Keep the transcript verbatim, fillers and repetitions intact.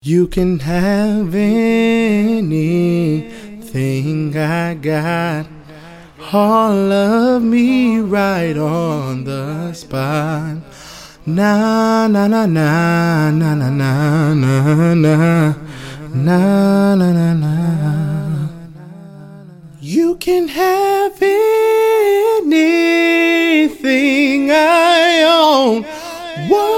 You can have anything I got. All of me right on the spot. Na na na na na na na na na na na na. You can have anything I own. What